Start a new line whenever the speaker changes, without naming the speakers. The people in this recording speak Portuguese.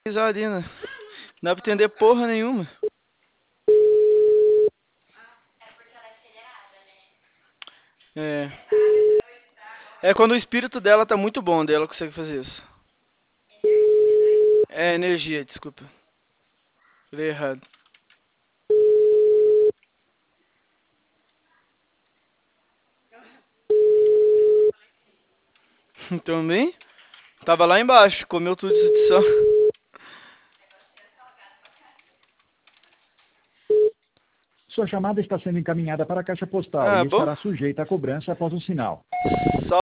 ali, né? Não dá pra entender porra nenhuma. É. É quando o espírito dela tá muito bom, daí ela consegue fazer isso. É energia, desculpa. Falei errado. Também? Tava lá embaixo, comeu tudo isso de só.
Sua chamada está sendo encaminhada para a caixa postal
Ah,
e
bom.
estará sujeita a cobrança após o sinal.
Só